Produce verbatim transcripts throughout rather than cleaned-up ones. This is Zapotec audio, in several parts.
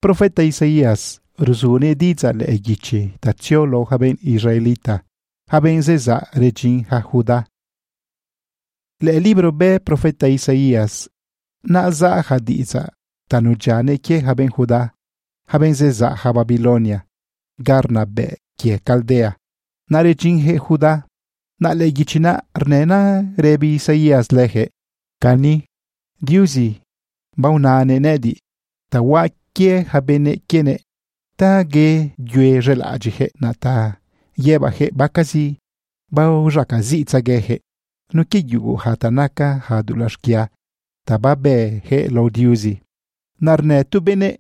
Profeta Isaías rusune diza le egici taziolo haben Israelita, haben zeza regin ha Juda. Le libro be profeta Isaías na za ha diza tanujane ke haben Juda, haben zeza ha Babilonia, garna be ke Caldea, na regin he Juda, na le egicina rnena rebi Isaías lehe, kani diusi baunane nedi, ta wa ke habene kene, ta ge yue relajihe na ta yebahe bakazi, bau rakazi tsagehe, no ki yugu hatanaka hadulashkia, ta babe he lo diusi. Narne tu bene,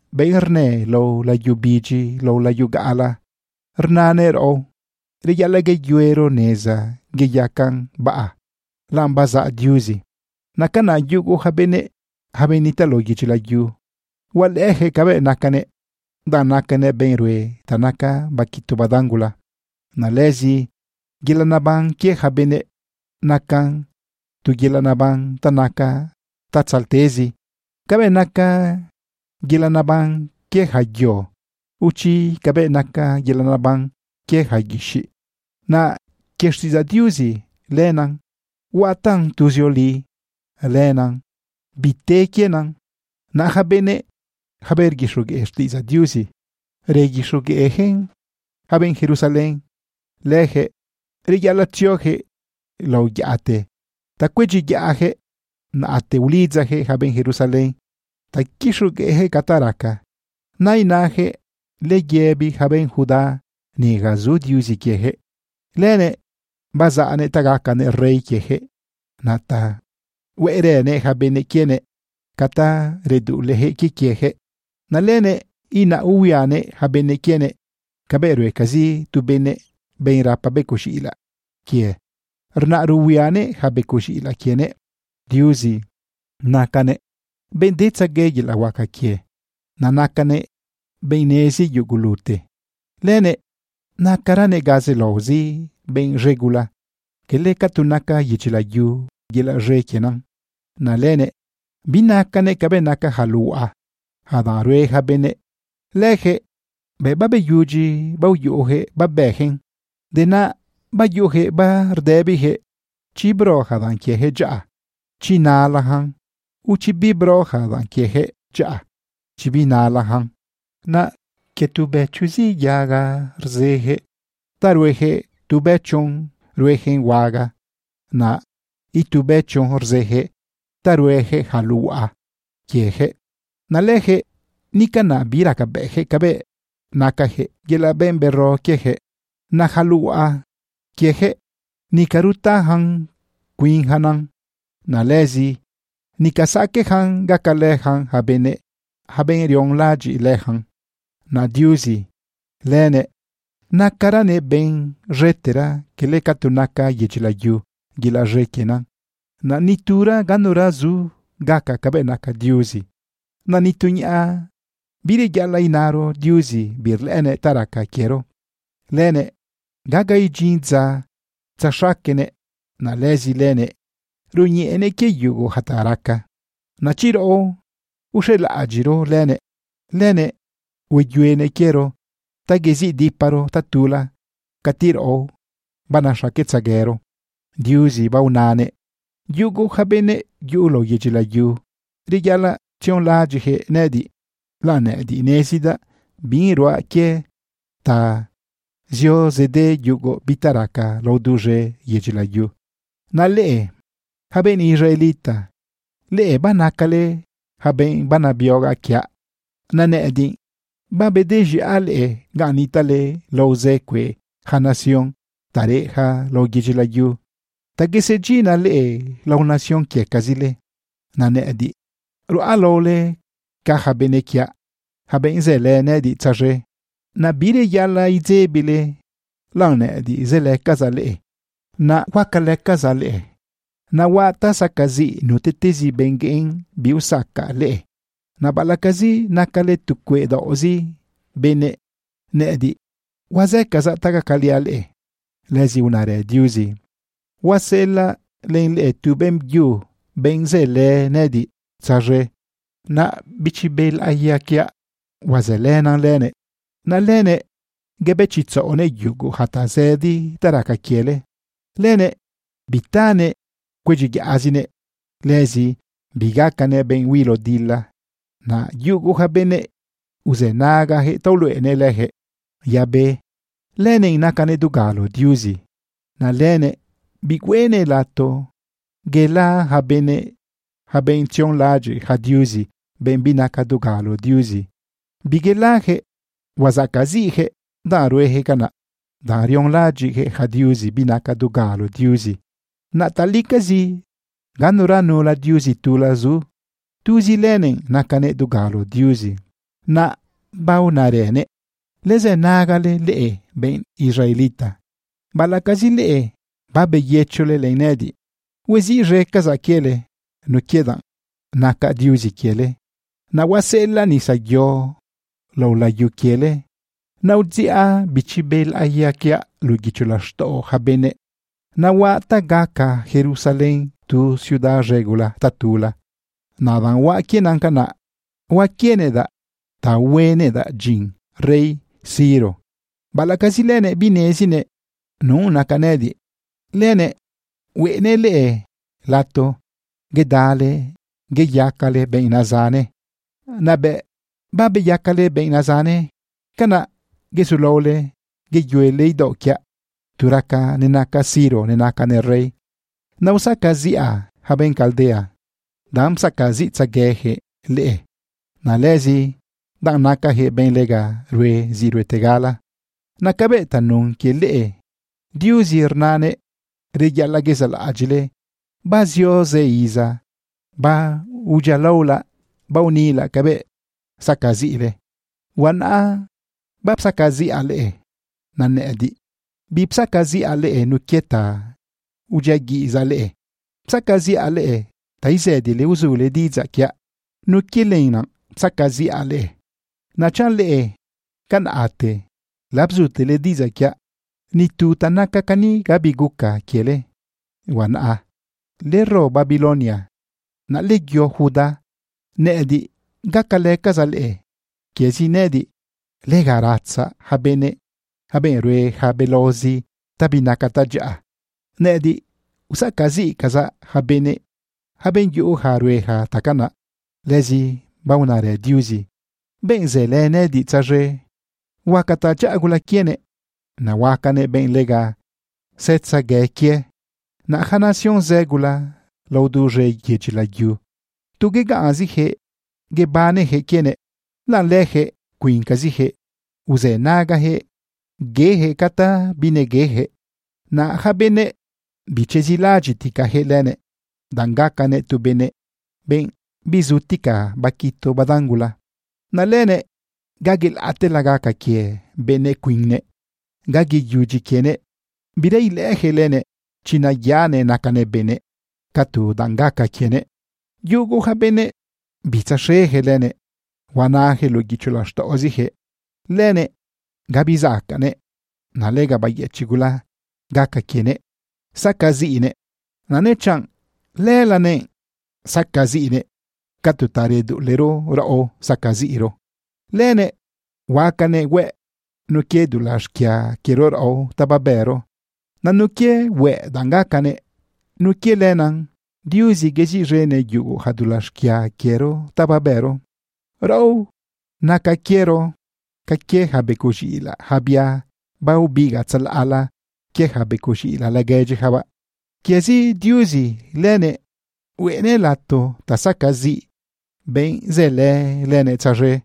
beirne lo la yubiji, lo la yugala, rnane ro, riyala ge yuero neza, ge yakan baa, lambaza diusi. Nakana yugu habene, habenita lo yichila yu. Wal eje kabe nakane, da nakane benrue, tanaka bakito badangula. Na lezi, gilanaban kie habene, nakan, tu gilanaban tanaka, tatsaltezi. Kabe naka, gilanaban kie hagyo. Uchi kabe naka gilanaban kie hagishi. Na kestiza diusi, lenan, watan tuzioli, lenan, bite kienan, na habene, haber gishuge estiza diusi, regishuge ehen, haben Jerusalén, leje, regalatioje, lo yate, takweji yaje, na ate ulizaje, haben Jerusalén, takishuge eje kataraka, nainaje, le yebi, haben Judá, ni gazu diusi kieje, lene, bazane tagakane rey kieje, nata, werene habene kiene, kata redulehe kikieje, nalene ina uwiane habene kiene, kaberwe kazi tu bene ben rapa bekushila, kie, rna ruwiane habekushila kiene, diusi, nakane, ben detsa gejil awaka kie, nanakane, benesi yugulute, lene, nakarane gazelozi, ben regula, kele katunaka yichila yu, gila rekienan, nalene, binakane kabenaka halua, hadarwe habene, leje, be babe yuji, bau yuhe, babehen, dena, ba yuhe, ba rdebihe, chibro hadan kiehe ja, chinalahan, uchi bibro hadan kiehe ja, chibinalahan, na, ke tube chuzi yaga, rzehe, tarwehe, tubechon, ruehen waga, na, itubechon rzehe, tarueje halua, kieje, naleje, nikana biraka beje kabe, nakaje, yela bemberro kieje, na halua, kieje, nikaruta han, queen hanan, nalezi, nikasake han gakalehan habene, haben rion laji lehan, na diusi, lene, nakarane ben retera, kele katunaka yechilayu, gila rekenan, na nitura ganura zu gaka kabe naka diusi. Na nitunya bire gyala inaro diusi bir lene taraka kiero. Lene gaga ijinza tsashakene na lezi lene runyi ene ke yugo hataraka. Na chiro ushela ajiro lene lene wegyuene kiero tagezi diparo tatula katiro banashaketsagero. Diusi baunane yugo habene yulo yejila yu. Rigala tion lajihe nedi. La nedi nesida binroa ke ta zio zede yugo bitaraka lo duje yejila yu. Na lee haben Israelita. Lee banakale haben banabioga kya. Na nedi babedeji ale ganitale lo zekwe hanasion tareha lo yejila yu. Tagesejina le la nación que kazile na nedi ru alole ka habenekia haben zele nedi tsaje na bire yala izebile la nedi zele kazale na wakale kazale na wata sakazi nutetezi bengen biusaka le na balakazi nakale tukwe dozi bene nedi waze kaza takakaliale lezi unare diusi. Wasela len le tubem yu benze le nedi tsaje na bichibel ayakia wazelenan lene na lene gebe chitsone yugu hata zedi taraka kiele lene bitane kweji azine lezi bigakane ben wilo dilla na yugu habene uzenaga he tolu enelehe yabe lene inakane dugalo diuzi na lene bigwene lato gela habene haben tion laje hadiuzi ben binaka dugalo diuzi bigelahe wazakazihe daruehe kana darion laje he hadiuzi binaka dugalo diuzi na talikazi ganurano la diuzi tulazu tuzi lenen nakane dugalo diuzi na baunarene leze nagale lee ben israelita balakazi lee babe yechole leinedi wezi rekaza kiele no quedan naka diuzi kiele na wasela ni sagyo lola yu kiele na udzia bichibel ayakia lugichulasto habene na wa tagaka Jerusalén tu ciudad regula tatula nadan wa kienanka na wa kieneda ta weneda jin rey Ciro balakazi lene binesine no nakanedi lene wene lee lato gedale ge yakale ben nazane nabe babe yakale ben nazane kana gesulole ge yuele idokya turaka nenaka Ciro nenaka ne rey na usaka zia haben kaldea dam sakazi tsagehe lee na lezi dan naka he ben lega rue zirwe tegala na kabe tanun ke lee diuzi hernane regala gesal agile ba zioze iza ba ujalaula ba unila kabe sakazi ile wana ba sakazi ale na nedi bi sakazi ale nukieta ujagi izale sakazi ale taizedi le uzule dizakya nukilena sakazi ale na chanle kan ate labzute le dizakya ni tu tanaka kani gabiguka kiele wana lero Babilonia na legyo Juda nedi gakale kazale kiesi nedi legarazza habene haben rue habelozi tabinakataja nedi usakazi kaza habene haben yu harueha takana lezi baunare diuzi benzele nedi tsaje wakataja agula kiene na wakane ben lega setsa gekie na hanation zegula lauduje yechila yu tugega azihe gebane he kiene la lehe kuinkazihe uze naga he gehe kata bine gehe na habene bichezilaji tika helene dangakane tubene ben bizutika bakito badangula na lene gagil atelagaka kie bene kuinne gagi yuji kiene birei lehe lene china yane nakane bene katu dangaka kiene yugo habene bitashe lene wanahe logichulashta ozihe lene gabizakane na lega bayechigula gaka kiene sakazine na nechan lelane sakazine katu taredu lero rao sakaziro lene wakane we nukie dulashkia kiro rao tababero na nukie we dangakane nukie lenan diuzi gezi rene yugo hadulashkia kero tababero rao naka kero kake habekushila habia baubiga tsalala ke habekushila lageji haba kiesi diuzi lene wene lato tasakazi ben zele lene tsaje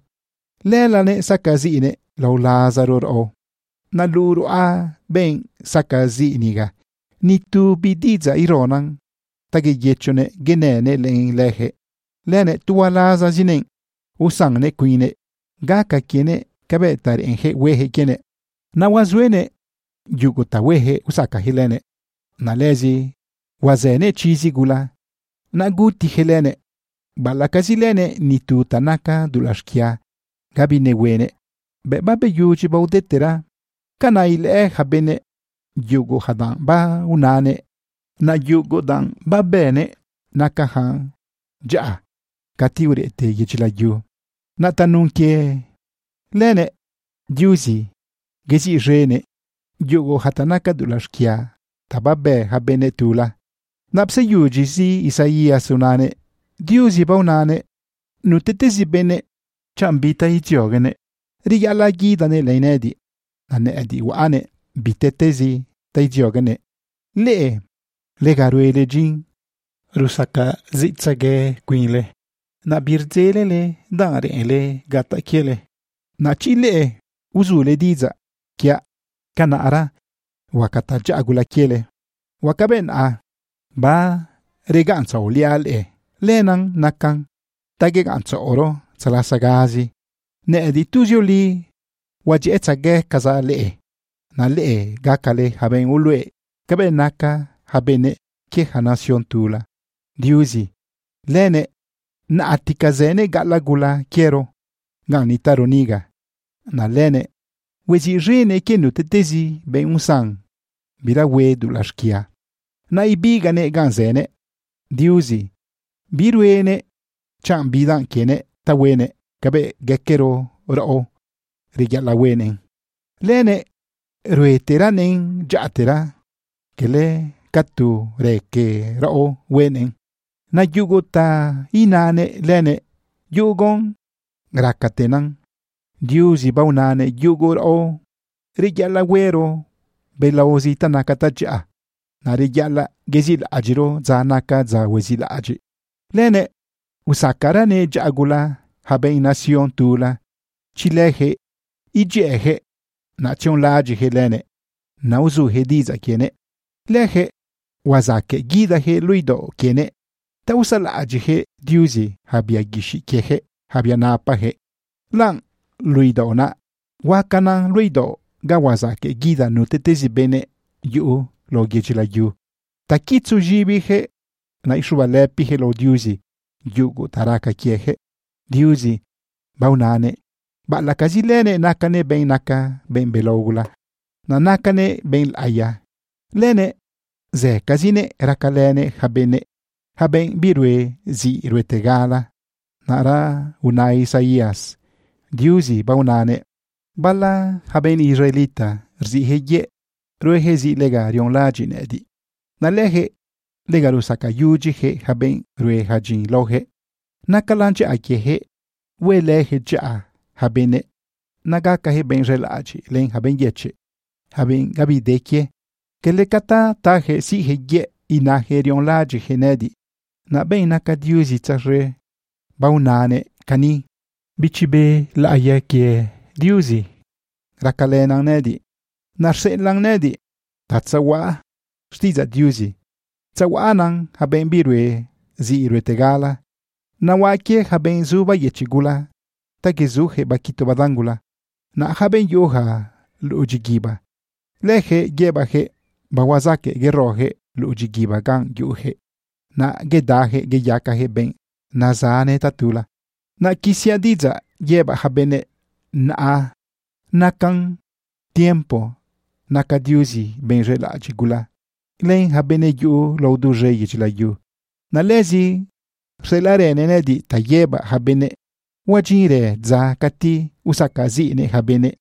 lelane sakazine lau lazaror o na luru a ben sakazi niga ni tu bidiza ironan tage yechone genene len lehe lene tualaza zinen usangne kuine gaka kiene kabetar enhe wehe kiene na wazwene yuguta wehe usaka hilene na lezi wazene chizi gula na guti helene balakazilene ni tu tanaka dulashkia gabine wene be babe yuji baudetera kana ile habene yugo hadan ba unane na yugo dan babene nakahan ja katiure te yichila yu na tanunke Lene Diusi gezi rene yugo hatanaka dulashkia tababe habene tula. Napse yuji si Isaías unane Diusi baunane nutetesi bene chambita itiogene rigala gidane leinedi nane edi waane bitetesi taijiogene le legaruele jin rusaka zitsage quinle na birzele le darele gata kiele na chile uzule diza kia kanara wakata jagula kiele wakaben a ba reganza oliale lenang nakan tageganza oro salasagazi ne edituzio li waji etzage kaza le na le gakale haben ulwe kabe naka habene keha nación tula Diusi lene na atikazene galagula quiero ngani taroniga na lene wezi rene kenu tetezi ben unsan bira wedu lashkia na ibigane ganzene Diusi biruene cham bidan kene tawene kabe gekero rao rigala wenen lene rueteranen jatera kele katu reke rao wenen na yuguta inane lene yugon rakatenan Diusi baunane yugo rao rigala wero belaozi tanakata ja na rigala gezil ajiro zanaka za wezil aji lene usakarane jagula haben nación tula chileje ijeje nación laji helene na uzu hediza kiene leje wazake gida he luido kiene ta usala ajihe Diusi habia gishi kehe habia napa he lang luido na wakana luido ga wazake gida nutetezi bene yu lo gejila yu takitsu jibi he na ishuba lepi he lo Diusi yugu taraka kiehe Diusi baunane ba la kazilene nakane ben naka ben belogula na nakane ben aya lene ze kazine rakalene habene haben birwe zi ruetegala nara una Isaías Diusi baunane bala haben Israelita rzi heye ruehe zi lega rion lajinedi na lehe lega rusaka yuji he haben rue hajin lohe nakalanche akehe we lehe ja habene nagaka he ben relaji len haben yeche haben gabi dekye kele kata tahe si he ye inahe rion laji henedi na ben naka Diusi tsare baunane kani bichibe la ayeke Diusi rakalena nedi narse lang nedi tatsawa stiza Diusi tsawanan haben birwe zi ruetegala na wake haben zuba yechigula tagezuhe bakito badangula na haben yoha lujigiba lehe gebahe bawazake gerohe lujigiba gan yuhe na gedahe geyakahe ben nazane tatula na kisiadiza yeba habene na nakan tiempo naka Diusi ben relajigula len habene yu laudu reyijla yu na lezi selarene nedi tayeba habene wajire za kati usakazi ne habene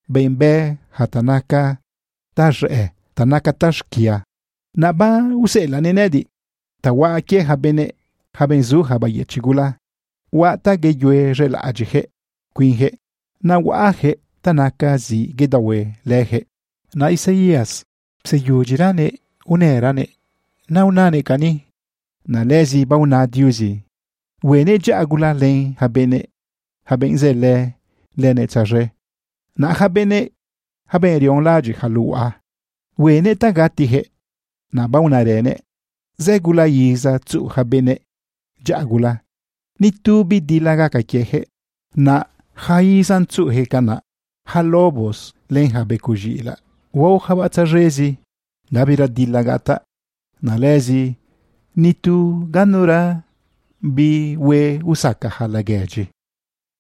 bembe hatanaka tajre tanaka tashkia na ba usela nenedi tawa ke habene habenzu habayechigula wa tageyue relajihe quinhe na wahe tanaka zi gedawe lehe na Isaías seyujirane unerane na unane kani na lezi bauna Diusi wene jagula len habene haben zele lene tsaje na habene haben rion laji halua wene tagatihe na bauna rene zegula yiza tsu habene jagula nitubi dilaga kakehe na haizan tsu hekana halobos len habe kujila wo habatsarezi gabira dilagata na lezi nitu ganura bi we usaka halageji